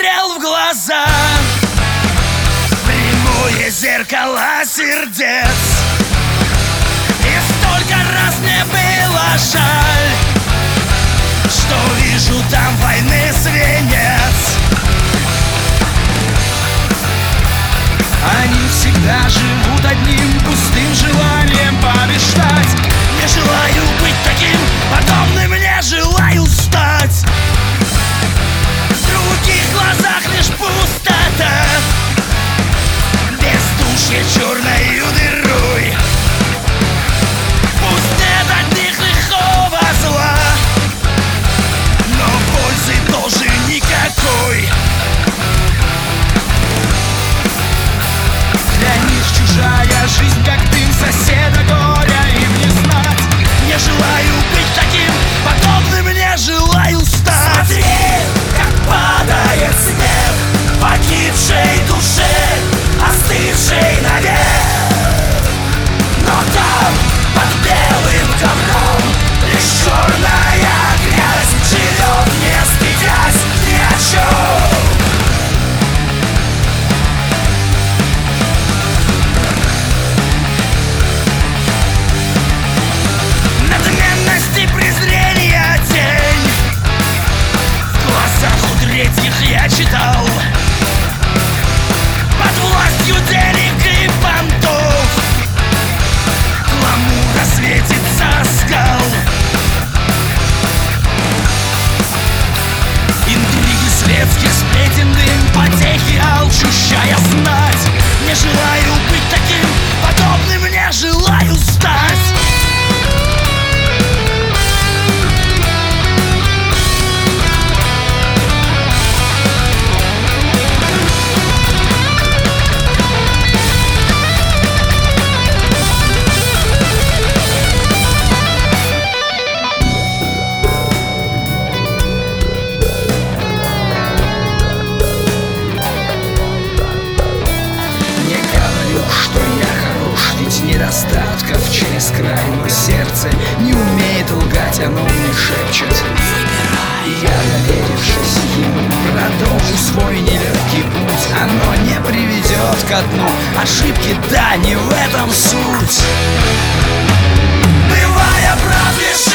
смотрел в глаза, прямое зеркало сердец. И столько раз мне было жаль, что вижу там войны свинец. Они всегда живут одним пустым желанием помечтать. Не желаю быть таким, подобным не желаю стать. В других глазах лишь пустота, бездушье черною дырой. Пусть нет от них лихого зла, но пользы тоже никакой. Для них чужая жизнь, как дым соседа, горя им не знать. Не желаю быть таким, подобным не желаю стать. Смотри, как падает снег погибшей душе, остывшей навек. Но там, под белым ковром, лишь черная грязь живет, не стыдясь ни о чем. Надменность и презрение тень в глазах у третьих я читал. Под властью денег и понтов гламура светится скал. Интриги светских сплетен, дым, потехи, алчущая знать. Не желаю быть таким, подобным не желаю стать. Недостатков через край, но сердце не умеет лгать, оно мне шепчет: выбирай. Я, доверившись ему, продолжу свой нелегкий путь. Оно не приведет ко дну, ошибки, да, не в этом суть. Бывая прав лишь